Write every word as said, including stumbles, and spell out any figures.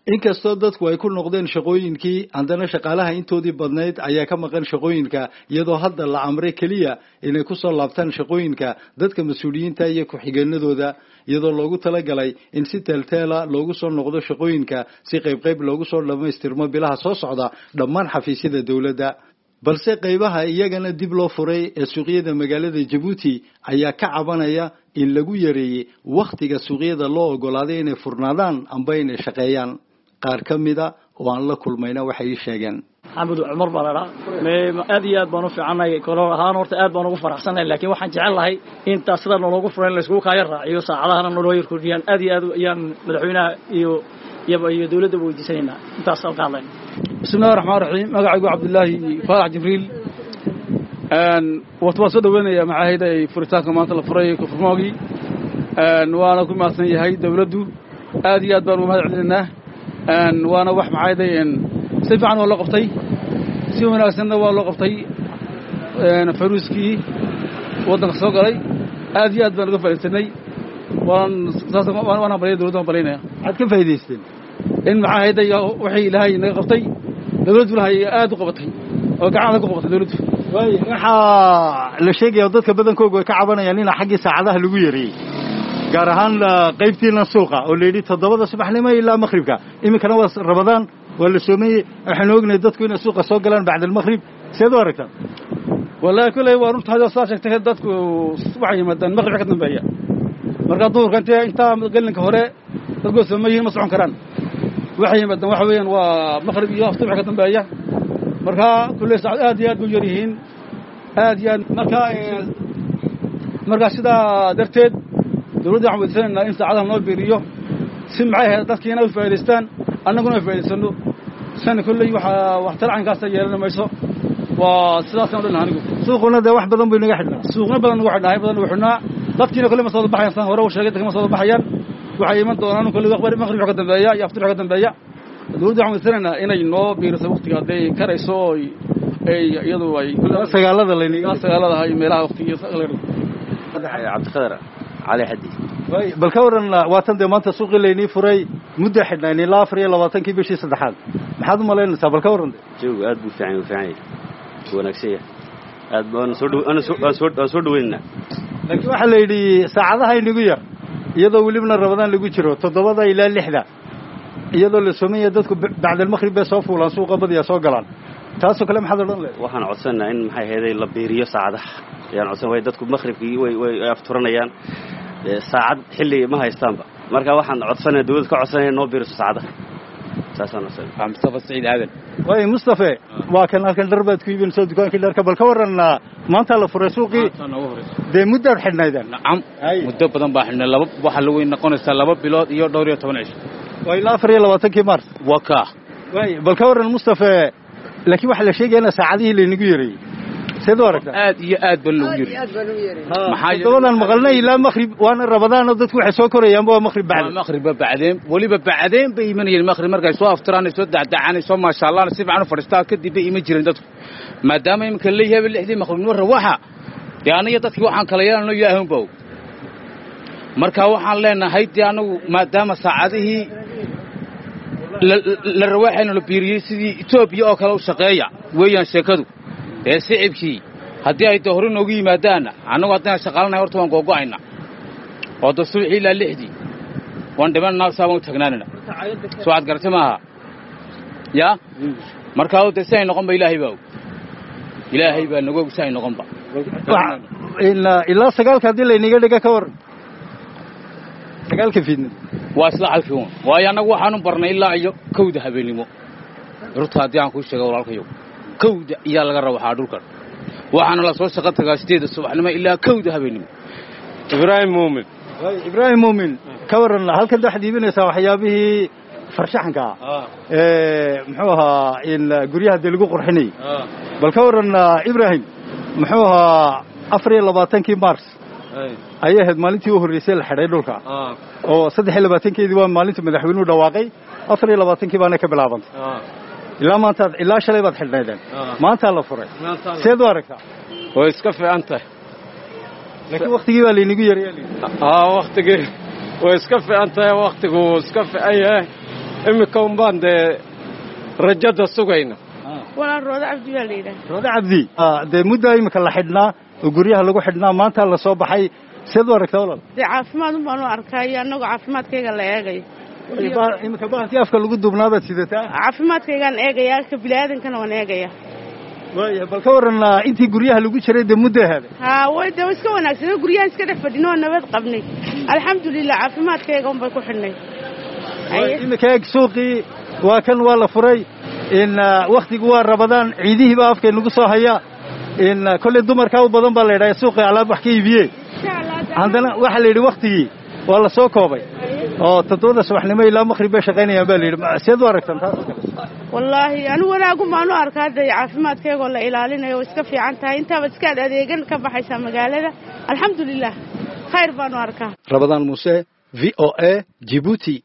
inkastoo dadku ay ku noqdeen shaqooyinkii haddana shaqaalaha intoodii badnayd ayaa ka maqan shaqooyinka iyadoo hadda la amray keliya inay ku soo laabtaan shaqooyinka dadka mas-uuliyiinta iyo ku-xigeenadooda iyadoo loogu talagalay in si teelteela loogu soo noqdo shaqooyinka si qayb qayb loogu soo dhammaystirmo bilaha soo socda dhammaan xafiisyada dowladda balse qaybaha iyagana dib loo furay ee suuqyada magaalada Djibouti ayaa ka cabanaya in lagu yareeyay waqtiga suuqyada loo ogolaaday inay furnaadaan amba inay shaqeeyaan qaar kamida oo aan la kulmayna waxay sheegeen Axmed Umar Balada ma aad iyo aad baan u fiicanahay koroor ahaan horta aad baan ugu faraxsanahay laakiin waxaan jecelahay in taasada loogu furan la isku kaayar raaciyo saacadahan loo yar kordhiyaan aad iyo aad ayaan madaxweynaha iyo iyo dawladda weydiisanayna intaas oo qaadan bismillaahir rahmaanir rahiim magacaygu Cabdullaahi Faarax Jibriil aan watwaasoo dhaweynaya macaahida ay furitaanka maanta la furay ku furmoogi aan waana ku maasan yahay dawladdu aad iyo aad baan u mahad celinaa aan waana wax macaahideen si fiican oo la qabtay si wanaagsan waa loo qabtay een faruuski wadanka soo galay aad iyo aad baan uga faa'iideysanay waan saasa waan baray dawladda balayna aad ka faa'iideysteen in macaahida wixii ilaahay naga qabtay dawladdu ilaahay aad u qabatay oo gacan ku qabatay dawladdu way waxa la sheegay dadka badankoodu ay ka cabanayaan in xaqii saacadaha lagu yareeyay gaar ahaan qaybtiina suuqa oo leeydi toddobada subaxnimo ilaa maghribka imikana waa Ramadaan wala soomay waxaan ognay dadku in suuqa soo galaan bacda maghrib sidoo aragtaa wallahi kulay waa runta hada soo sheegtay dadku waxay yimaadaan maghrib ka dambeeya marka duurka inta galinka hore dadku soomayeen ma socon karaan waxay yimaadaan waxa weeyaan waa maghrib iyo aftur ka dambeeya marka kulay saacad aad iyo aad u yarihiin aad iyo marka marka sida darteed dawladda waxay wadaynaa in saacadaha loo biiriyo si macay dadkiina u faa'iideystaan annaguna faa'iideysano sana kulay waxa wax talcan kaas yeelanayso waa sidaas oo dhan anigu suuquna wax badan buu inaga xidhnaa suuqna badan ugu xidhnaa badan ugu xidhnaa dadkiina kulay ma soo baxayaan san hore u sheegay dadka ma soo baxayaan waxa iman doonaan kulay waqti maghrib ka dambeeya iyo aftur ka dambeeya dawladda waxay wadaynaa inay noo biiriso waqtiga ay karayso ay iyadu ay sagaalada leeyay sagaalada ay meelaha waqtiga Cabdi Qadar علي حدي way bal ka waran waatan de maanta suuqi leeyni furay muddo xidhnaan ilaa afar iyo labaatan kii bishii saddexaad maxaad u maleynaysaa bal ka waran joog aad buu fiican fiican wanaagsan aad baan soo dhaw ana soo soo dhaweynaa laakiin waxa la yiri saacadaha inagu yar iyadoo waliba Ramadaan lagu jiro toddobada ilaa lixda iyadoo la soomeeyo dadku bacda maghrib bay soo fuulaan suuqa badiya soo galaan taasoo kale maxaad oran leeyahay waxaan codsanaa in maxay heeday la beeriyo saacadaha yaan codsan way dadku maghribkii way way afturanayaan saacad xilli ma haystaanba marka waxaan codsanaa dawladda ka codsanaa noo biiriso saacadaha saasana waa Mustafa Saciid Aadan way Mustafa waa kan halkan darbaad ku iibin soo dukaankii dharka bal ka waran maanta la furay suuqii de muddo xidhnaydan nacam muddo badan baa xidhnay laba waxa lagu noqonaysaa laba bilood iyo dhowr iyo toban cisho way ilaa afar iyo labaatan kii Maars waka way bal ka waran Mustafa laakiin waxa la sheegayna saacadihii la inagu yareeyay sidoo aragtaa aad iyo aad bal lagu yiri maxay todobadan maqalnay ilaa maghrib waana Ramadaan dadku waxay soo korayaan waa maghrib bacda maghrib bacdeen waliba bacdeen bay imanayeen maghrib markay soo aftiraan soo dacdacaan soo ma sha Allah si fiican u fadhistaa kadib bay ima jireen dadku maadaama imka leeyahay lixdii maghrib war waxa yaaniyo dadkii waxaan kala yeelano yaahan bow marka waxaan leenahay anagu maadaama saacadihii la rawaxayna la biiriyay sidii Ethiopia oo kale u shaqeeya weeyaan sheekadu ee sicibkii haddii ay doorin ugu yimaadaan anagu haddana shaqaalnaa horta waan googo'ayna oo dasuuxii ilaa lixdii waan dhimanaa sabab u tagnaanina soo aad gartay maaha ya marka oo desay noqon ba ilaahay baa ilaahay baa nagu ogsaay noqon ba ila ila sagaalka hadii la iniga dhiga ka war sagaalka fiidna waa isla halkii waa anagu waxaanu barnay ilaa iyo kowda habeenimo runta hadii aan ku sheego walaalkayo kowda iyo laga rabo waxa dhulkan waxaana la soo shaqo tagaa sideed subaxnimo ilaa kowda habeenimo Ibrahim Muumin way Ibrahim Muumin ka waran halkan dhax diibinaysa waxyaabihii farshaxanka ee muxuu ahaa in guryaha lagu qurxinay bal ka waran Ibrahim muxuu ahaa afar iyo labaatan kii Maars ayay had maalintii u horeysay la xidhay dhulka oo saddex iyo labaatan keedii waa maalintii madaxweynuhu dhawaaqay afar iyo labaatan kii baana ka bilaabantay ilaa maanta ilaa shalay baad xidhnaydeen maanta la furay sidoo aragtaa oo iska fiican tahay laakiin waqtigii baa leenigu yareeyay aa waqtigii oo iska fiican tahay waqtigu iska fiican yahay imika un baan dee rajada sugayna walaan roodo cabdi baa la yidhaha roodo cabdi dee muddaa imika la xidhnaa oo guryaha lagu xidhnaa maanta la soo baxay seed u aragtaa walaal dee caafimaad un baan u arkaa iyo annagoo caafimaadkayga la eegayo imika bahalkii afka lagu duubnaabaad sidataa caafimaadkaygaan eegayaa ka biniaadankana waan eegaya waaya bal ka waran intii guryaha lagu jiray dee muddo ahaaday haa way dee iska wanaagsan guryahan iska dhex fadhino oo nabad qabnay alxamdulilah caafimaadkayga un bay ku xidhnay imika eeg suuqii waa kan waa la furay in waktigu waa rabadaan ciidihiiba afkay nagu soo haya in kolley dumarkaa u badan baa la yidhaha suuqii alaab wax ka iibiye haddana waxaa la yidhi waktigii waa la soo koobay oo toddobada subaxnimo ilaa maqrib bay shaqaynayaan baa la yidhi seed u aragtaan taas oo kale wallaahi anigu wanaagun baan u arkaa hadda caafimaadkaygoo la ilaalinayo oo iska fiican tahay intaaba iskaad adeegan ka baxaysaa magaalada alxamdulilah khayr baan u arkaa rabadaan muuse v o a Djibouti